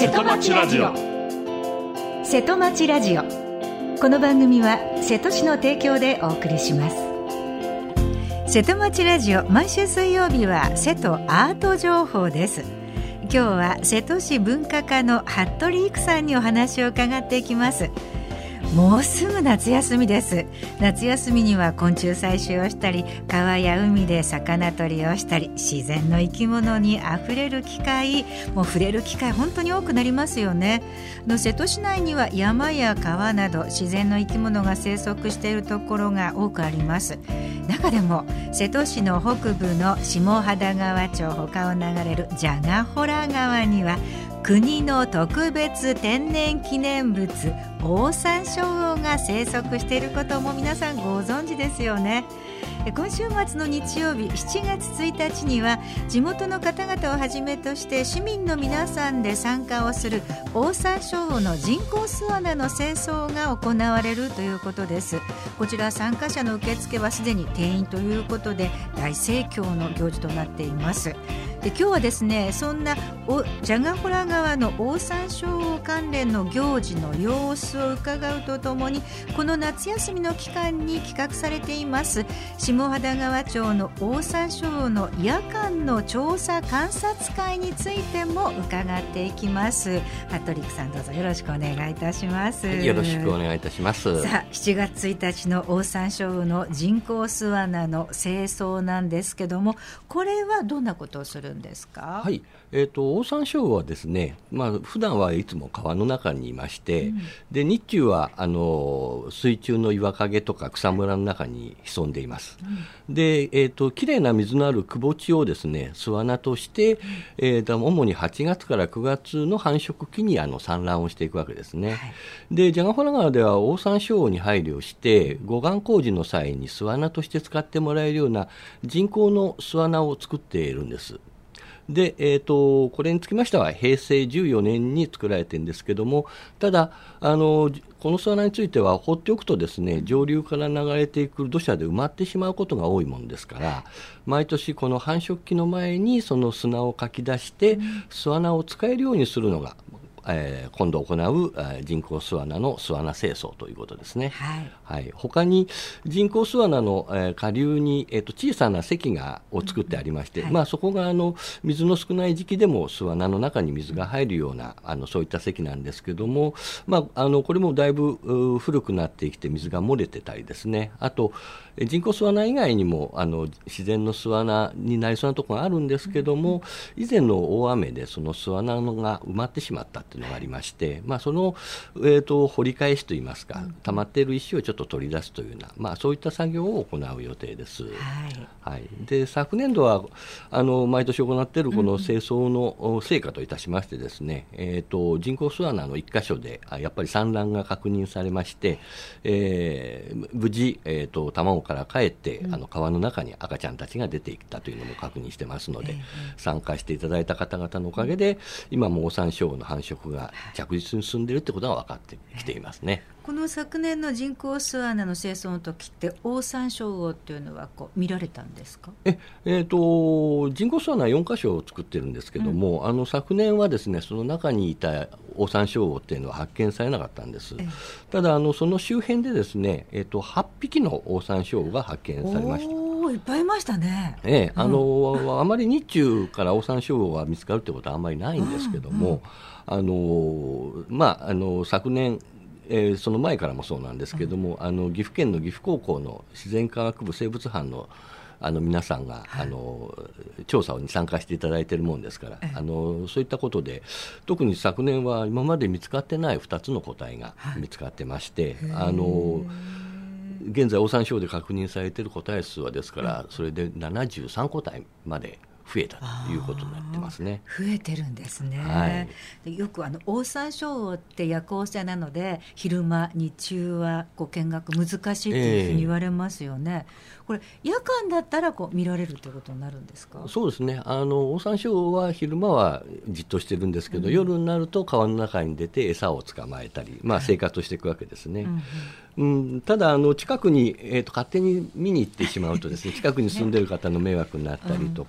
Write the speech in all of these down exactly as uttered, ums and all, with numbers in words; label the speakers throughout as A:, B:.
A: 瀬戸町ラジオ。瀬戸町ラジオ、この番組は瀬戸市の提供でお送りします。瀬戸町ラジオ、毎週水曜日は瀬戸アート情報です。今日は瀬戸市文化課の服部育さんにお話を伺っていきます。もうすぐ夏休みです。夏休みには昆虫採集をしたり、川や海で魚取りをしたり、自然の生き物にあふれる機会、もう触れる機会本当に多くなりますよね。の瀬戸市内には山や川など自然の生き物が生息しているところが多くあります。中でも瀬戸市の北部の下秦川町他を流れる蛇ヶ洞川には国の特別天然記念物オオサンショウウオが生息していることも皆さんご存知ですよね。今週末の日曜日しちがつついたちには地元の方々をはじめとして市民の皆さんで参加をするオオサンショウウオの人工巣穴の清掃が行われるということです。こちら参加者の受付はすでに定員ということで大盛況の行事となっています。で今日はですね、そんな蛇ヶ洞川のオオサンショウウオ関連の行事の様子を伺うとともに、この夏休みの期間に企画されています下秦川町のオオサンショウウオの夜間の調査観察会についても伺っていきます。服部さん、どうぞよろしくお願いいたします。
B: よろしくお願いいたします。
A: さあ、しちがつついたちのオオサンショウウオの人工巣穴の清掃なんですけども、これはどんなことをするんですか？
B: はい、えーと、オオサンショウウオはですね、まあ、普段はいつも川の中にいまして、うん、で日中はあの水中の岩陰とか草むらの中に潜んでいます。うん、で、えーと、きれいな水のある窪地をですね巣穴として、うんえー、主にはちがつからくがつの繁殖期にあの産卵をしていくわけですね。はい、で蛇ヶ洞川ではオオサンショウウオに配慮して護岸工事の際に巣穴として使ってもらえるような人工の巣穴を作っているんです。で、えーと、これにつきましてはへいせいじゅうよねんに作られているんですけども、ただあのこの巣穴については放っておくとですね、上流から流れていく土砂で埋まってしまうことが多いものですから、毎年この繁殖期の前にその砂をかき出して巣穴を使えるようにするのがえー、今度行う、えー、人工巣穴の巣穴清掃ということですね。はいはい、他に人工巣穴の、えー、下流に、えー、と小さな堰がを作ってありまして、うんはいまあ、そこがあの水の少ない時期でも巣穴の中に水が入るようなあのそういった堰なんですけども、まあ、あのこれもだいぶ古くなってきて水が漏れてたりですね、あと人工巣穴以外にもあの自然の巣穴になりそうなところがあるんですけども、うん、以前の大雨でその巣穴が埋まってしまったというのがありまして、まあ、その、えー、と掘り返しといいますか、うん、溜まっている石をちょっと取り出すというような、まあ、そういった作業を行う予定です。はいはい、で昨年度はあの毎年行っているこの清掃の成果といたしましてですね、うんえー、と人工巣穴のいっかしょでやっぱり産卵が確認されまして、えー、無事、えー、と卵から帰って、うん、あの川の中に赤ちゃんたちが出ていったというのも確認してますので、えー、参加していただいた方々のおかげで、うん、今もオオサンショウウオの繁殖が着実に進んでいるということが分かってきていますね。
A: この昨年の人工巣穴の清掃の時ってオオサンショウウオっていうのはこう見られたんですか？
B: え、えー、と人工巣穴はよんかしょを作ってるんですけども、うん、あの昨年はですねその中にいたオオサンショウウオっていうのは発見されなかったんです。えただあのその周辺でですね、えー、とはっぴきのオオサンショウウオが発見されました。
A: おいっぱいいましたね。
B: えー、あの、うん、あまり日中からオオサンショウウオが見つかるということはあんまりないんですけども、うんうんあのまあ、あの昨年えー、その前からもそうなんですけども、うん、あの岐阜県の岐阜高校の自然科学部生物班のあの皆さんが、はい、あの調査に参加していただいているもんですから、あのそういったことで特に昨年は今まで見つかってないふたつの個体が見つかってまして、はい、あの現在オオサンショウウオで確認されている個体数はですから、うん、それでななじゅうさんこたいまで増えたということになってますね。
A: 増えてるんですね。はい、でよくあのオオサンショウウオって夜行性なので昼間日中はこう見学難しいというふうに言われますよね。えー、これ夜間だったらこう見られるということになるんですか？
B: そうですね、あのオオサンショウウオは昼間はじっとしてるんですけど、うん、夜になると川の中に出て餌を捕まえたり、まあ、生活をしていくわけですね。はいうんうんうん、ただあの近くに、えーと、勝手に見に行ってしまうとですね近くに住んでいる方の迷惑になったりとか、あとまあ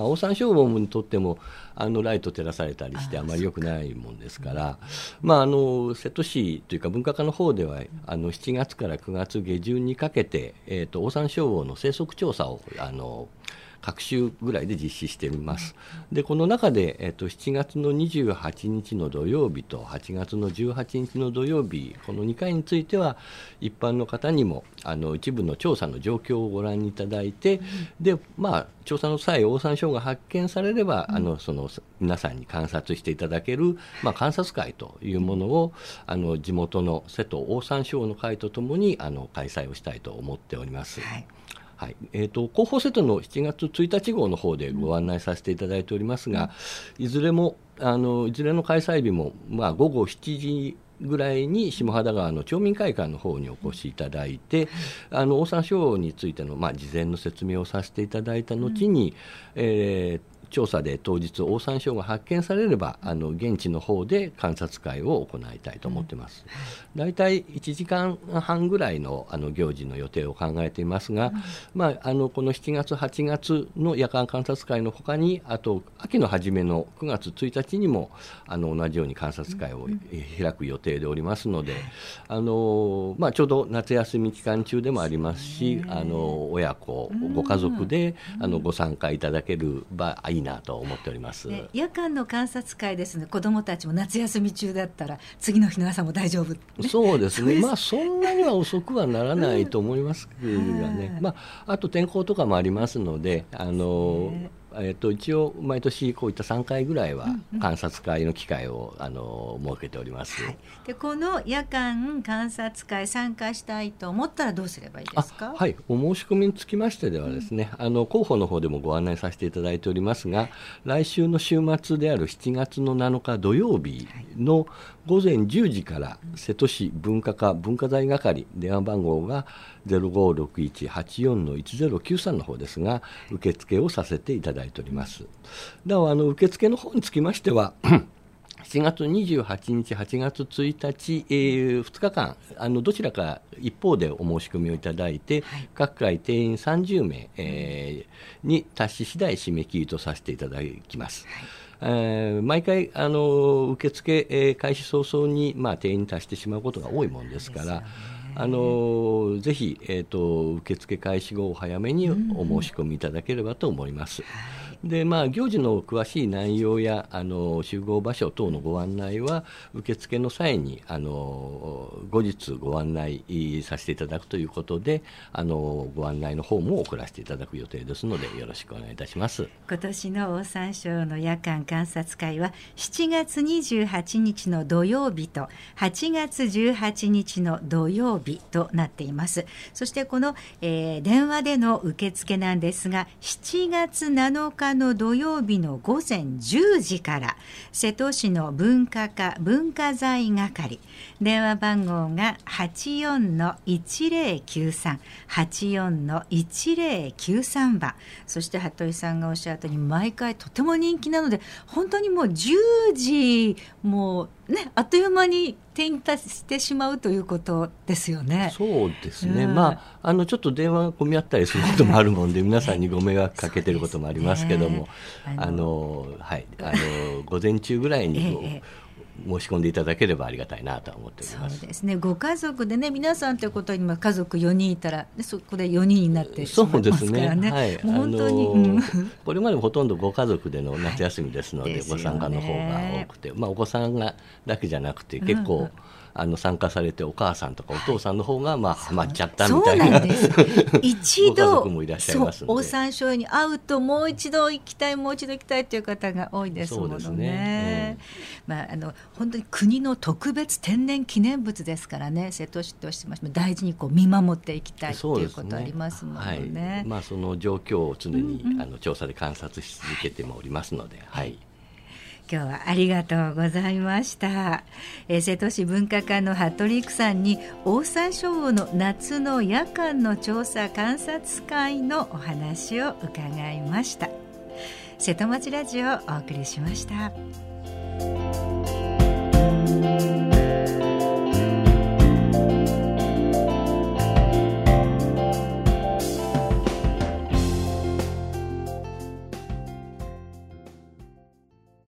B: あ、オオサンショウウオにとってもあのライト照らされたりしてあまり良くないもんですから、まあ、あの瀬戸市というか文化課の方ではあのしちがつからくがつ下旬にかけて、えーと、オオサンショウウオの生息調査をあの各週ぐらいで実施しています。でこの中で、えっと、しちがつのにじゅうはちにちの土曜日とはちがつのじゅうはちにちの土曜日、このにかいについては一般の方にもあの一部の調査の状況をご覧いただいて、うん、でまあ、調査の際オオサンショウウオが発見されれば、うん、あのその皆さんに観察していただける、まあ、観察会というものをあの地元の瀬戸オオサンショウウオの会とともにあの開催をしたいと思っております。はい、はいえー、と広報セットのしちがつついたち号の方でご案内させていただいておりますが、うん、いずれもあのいずれの開催日も、まあ、ごごしちじぐらいに下秦川の町民会館の方にお越しいただいて、うん、あのオオサンショウウオについての、まあ、事前の説明をさせていただいた後に、うんえー調査で当日オオサンショウウオが発見されればあの現地の方で観察会を行いたいと思っています。だいたいいちじかんはんぐらい の, あの行事の予定を考えていますが、うんまあ、あのこのしちがつはちがつの夜間観察会のほかにあと秋の初めのくがつついたちにもあの同じように観察会を開く予定でおりますので、あの、まあ、ちょうど夏休み期間中でもありますし、あの親子ご家族であのご参加いただける場合いいなと思っております。
A: 夜間の観察会ですね。子どもたちも夏休み中だったら次の日の朝も大丈夫、ね、
B: そうですね。まあそんなには遅くはならないと思いますがね、うんまあ、あと天候とかもありますのであのえー、と一応毎年こういったさんかいぐらいは観察会の機会を、うんうん、あの設けております。はい、
A: でこの夜間観察会参加したいと思ったらどうすればいいですか？
B: はい、お申し込みにつきましてではですね、うん、あの広報の方でもご案内させていただいておりますが、来週の週末であるしちがつのなのか土曜日のごぜんじゅうじから瀬戸市文化課文化財係電話番号が ゼロごろくいちはちよんのいちゼロきゅうさん の方ですが受付をさせていただいております。なおあの受付の方につきましてはしちがつにじゅうはちにちはちがつついたち、えー、ふつかかんあのどちらか一方でお申し込みをいただいて、はい、各回定員さんじゅうめい、えー、に達し次第締め切りとさせていただきます。はいえー、毎回あの受付、えー、開始早々に、まあ、定員に達してしまうことが多いものですから、あのぜひ、えーと、受付開始後早めにお申し込みいただければと思います。うんでまあ、行事の詳しい内容やあの集合場所等のご案内は受付の際にあの後日ご案内させていただくということであのご案内の方も送らせていただく予定ですのでよろしくお願いいたします。
A: 今年のオオサンショウウオの夜間観察会はしちがつにじゅうはちにちの土曜日とはちがつじゅうはちにちの土曜日となっています。そしてこの、えー、電話での受付なんですがしちがつなのかの土曜日のごぜんじゅうじから瀬戸市の文化課文化財係電話番号が はちよんのいちぜろきゅうさん はちよんのいちぜろきゅうさん 番そして服部さんがおっしゃったように毎回とても人気なので本当にもうじゅうじもうね、あっという間に定員達してしまうということですよね。
B: そうですね、うん、まあ、あのちょっと電話が混み合ったりすることもあるもんで皆さんにご迷惑かけてることもありますけども、ね、あのはい、あの午前中ぐらいにこう、ええ申し込んでいただければありがたいなと思っております。
A: そうですね、ご家族でね皆さんということに家族よにんいたらそこでよにんになってしまいますからね。そうですね、はい、もう本当に、あのー、こ
B: れまでもほとんどご家族での夏休みですので、はい、ご参加の方が多くて、まあ、お子さんがだけじゃなくて結構、うんあの参加されてお母さんとかお父さんの方がまあハマっちゃったみたいな、
A: そうなんです一度
B: ご家族もいらっしゃいますので
A: オオサンショウウオに会うともう一度行きたいもう一度行きたいという方が多いですもの ね, そうですね、うんまあ、あの本当に国の特別天然記念物ですからね瀬戸市としても大事にこう見守っていきたいということありますもの ね, ね、はい
B: まあ、その状況を常に、うんうん、あの調査で観察し続けてもおりますので、はいはい
A: 今日はありがとうございました、えー、瀬戸市文化課の服部育さんにオオサンショウウオの夏の夜間の調査観察会のお話を伺いました。瀬戸町ラジオをお送りしました。